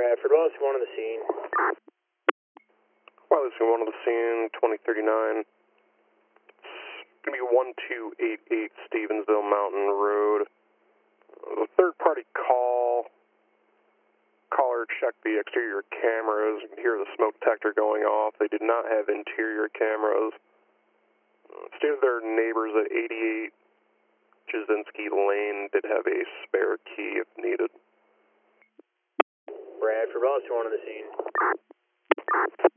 Bradford, Wallace, one on the scene. Wallace, one on the scene, 2039. It's going to be 1288 Stevensville Mountain Road. The third-party caller checked the exterior cameras. You can hear the smoke detector going off. They did not have interior cameras. Stated their neighbors at 88 Jasinski Lane did have a spare key if needed. Bradford, Wallace, one on the scene.